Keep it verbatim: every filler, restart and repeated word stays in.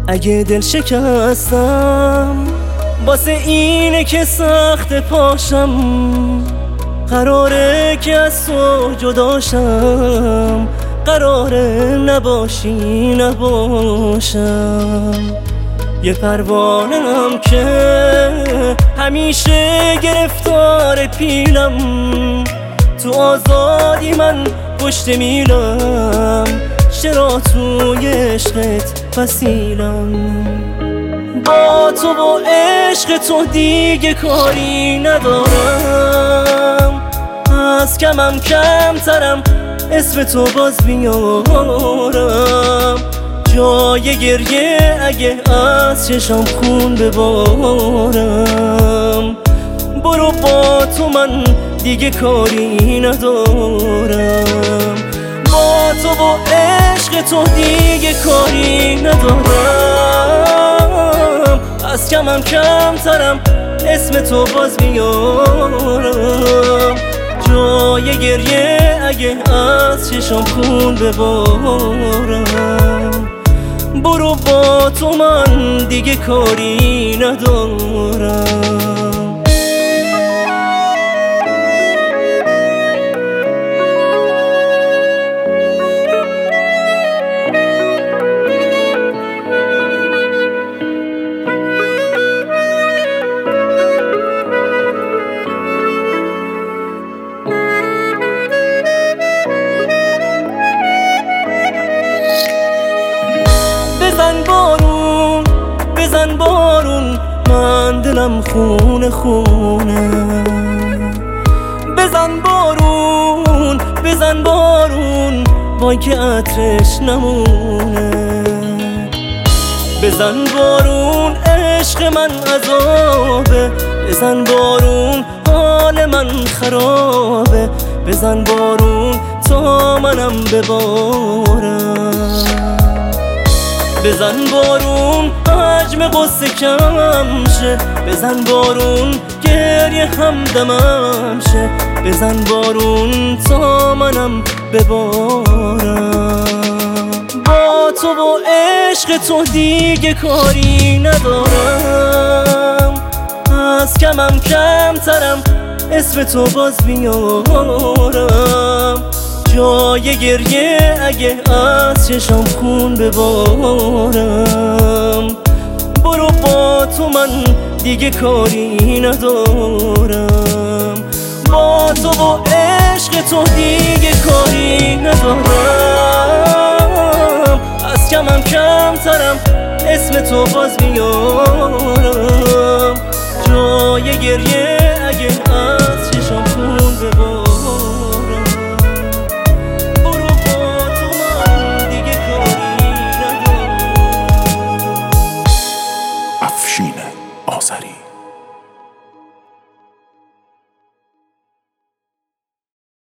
اگه دل شکستم واسه اینه که سخت پاشم، قراره که از تو جداشم، قراره نباشی نباشم. یه پروانه‌ام که همیشه گرفتار پیلم، تو آزادی من پشت میلم، چرا توی عشقت فسیلم. با تو و عشق تو دیگه کاری ندارم، از کمم کمترم اسم تو باز بیارم. جای گریه اگه از چشم خون ببارم، برو با تو من دیگه کاری ندارم. با تو و عشق تو دیگه کاری ندارم، از کمم کمترم اسم تو باز بیارم. جای گریه اگه از چشم خون ببارم، برو با تو من دیگه کاری ندارم. بزن بارون بزن بارون، من دلم خونه خونه. بزن بارون بزن بارون، وای که عطرش نمونه. بزن بارون عشق من عذابه، بزن بارون حال من خرابه. بزن بارون تا منم ببارم، بزن بارون حجم قصه کم شه. بزن بارون گریه همدمم شه. بزن بارون تا منم ببارم. با تو و عشق تو دیگه کاری ندارم، از کمم کمترم اسم تو باز بیارم. جای گریه اگه از چشم خون ببارم، برو با تو من دیگه کاری ندارم. با تو و عشق تو دیگه کاری ندارم، از کمم کمترم اسم تو باز بیارم. جای گریه